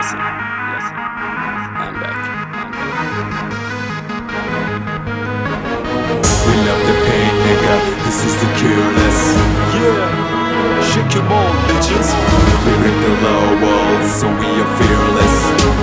Listen, I'm back. We love the pain, nigga. This is the Careless. Yeah, shake your ball, bitches. We break the low walls, so we are fearless.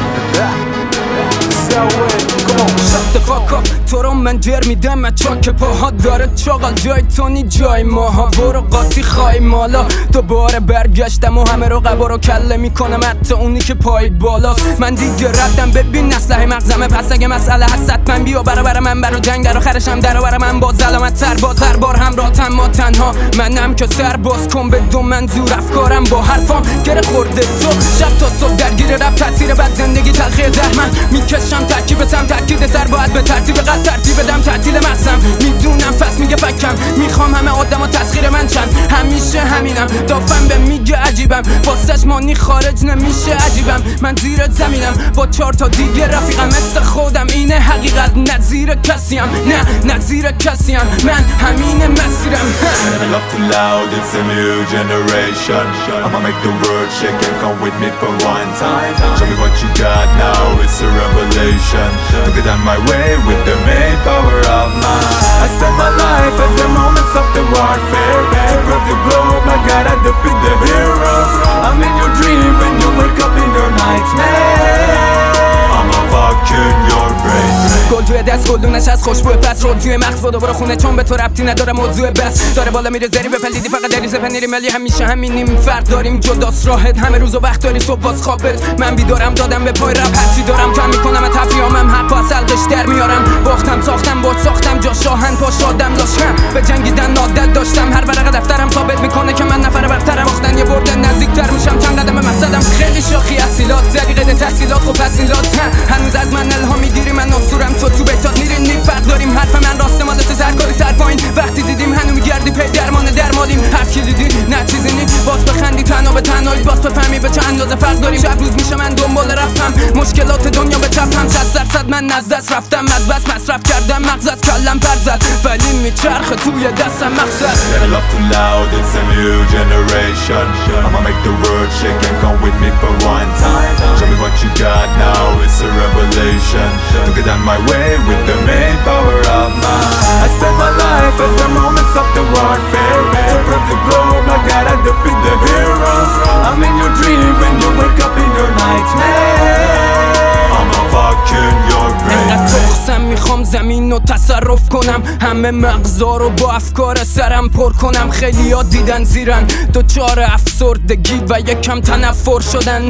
Shut the fuck up. تو رو من جر میدم از چاک پاها داره چاقل جای تو نی جای ماها برو قاطی خواهی مالا دوباره برگشتم و همه رو قبا رو کله میکنم حتی اونی که پای بالاست من دیگه ردم ببین اسلحه مغزمه پس اگه مسئله هست حتما بیا برابر من برا جنگ در آخرشم در آورم من با ظلامت سرباز هر بار همراهتم ما تنها منم که سر باز کن به دو منظور افکارم با حرفام گره خورده تو شب تا صبح درگیر رب تاثیر بد زندگی تلخی زهمن میکشم ترکیب سم ترکیب سر باید به ترتیب قد ترتیب بدم تعطیل مغزم میدونم فس میگه فکم میخوام همه آدم و تسخیر من چند همیشه همینم دافم به میگه عجیبم واسش مانی خارج نمیشه عجیبم من زیر زمینم با 4 تا دیگه رفیقم مثل خودم اینه حقیقت نظیر کسیم نه نظیر کسیم من همین مسیرم Never love too loud, it's a new generation. I'ma make the world shake and come with me for one time. Show me what you got now, it's a revelation. Took it on my way with the main power of mine. I spend my life at the moments of the warfare. To prove the globe, I gotta defeat the heroes. I'm in your dream when you wake up in your nightmare. I'ma fuck in your brain. گل توی دست گلدونش از خوشبوه پس رول توی مغز و دوباره خونه چون به تو ربطی نداره موضوع بس داره بالا میره زری به پلیدی فقط دریز پنیریم ولی همیشه همینیم فرق داریم جداست راحت همه روز و وقت داری صبح باز خوابت من بیدارم دادم به پای رب هرچی دارم کم میکنم از تفریامم حق از حلقش در میارم باختم ساختم باج ساختم جا شاهن پا شادم لاشم به جنگیدن عادت داشتم هر ورقه دفترم ثابت میکنه که من نفر برترم باختن یه برد نزدیکتر میشم چند قدم مقصدم خیلی شاخی اصیلات طریقه تحصیلات خب پسیلات هنوز از من الهام میگیری من اصورم تو بهتات میرین نیم فرق داریم حرف من راست مالت سرکاری سر پایین وقتی دیدیم هنو میگردی پی درمالیم هر کی دیدی نه چیزی نی باز بخندی تنها به تنهایی باز بفهمی به چه اندازه فرق داریم شب روز میشه من دنبال رفتم مشکلات دنیا به چپم 100% من از دست رفتم از بس مصرف کردم مغز از کلم پر زد ولی میچرخه توی دستم مقصد Never love too loud, it's a new generation. I'ma make the world shake and come with me for one time. Show me what you got now, it's a revelation. Took it on my way with the main power of mine. I spend my life at the moments of the warfare. To prove the globe, I gotta defeat the heroes. I'm in your dream when you wake up in your nightmare. I'ma fuck in your brain. تخصم میخوام زمین رو تصرف کنم همه مغزا رو با افکار سرم پر کنم خیلی ها دیدن زیرن دوچار افسردگی و یکم تنفر شدن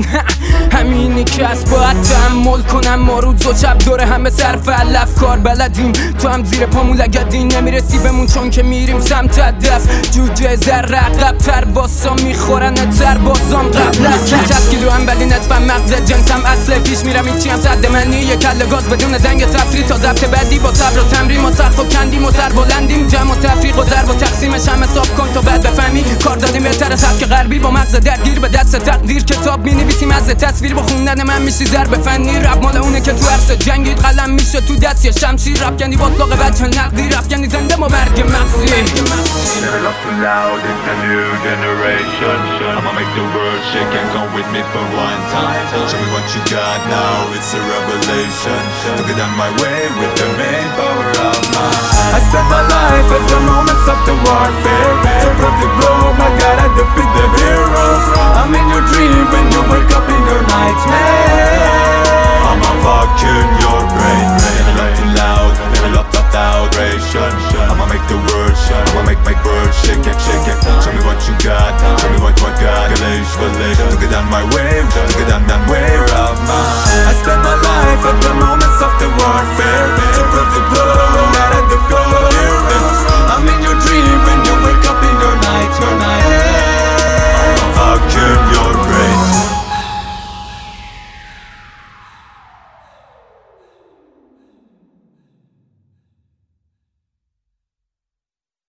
همینی که از باید تحمل کنم ما روز و شب دور همه صرف افکار بلدیم تو هم زیر پامون لگدی نمیرسی بمون چون که میریم سمت هدف جوجه ذره عقب‌تر باسا میخورن تر بازام قبل از 60 کیلو هم ولی نصفم مغز جنسم اصل پیش میرم هیچی هم صد منی یک کله گاز بدون زنگ تفریح تا ضبط بعدی با صبر و تمرین ما سخت و کندیم و سر بلندیم جمع و تفریق و ضرب و تقسیمش هم حساب کن تا بعد بفهمی کار دادیم بهتر از سبک غربی با مغز درگیر به دست تقدیر کتاب می‌نویسیم از تصویر با خوندن من میشی ضرب فنی رپ مال اونه که تو عرصه جنگید قلم میشه تو دست یه شمشیر رپ کندی باطلاق بچه نقدی رپ کندی زنده ما برگ مغزی Never love too loud, it's a new generation. I'ma make the world shake and come with me for one time. Show me what you got now, it's a revelation. Took it on my way with the main power of mine. I spend my life at the moments of the warfare. To prove the globe, I gotta defeat the heroes. I'm in your dream when you wake up in your nightmare. I'ma fuck in your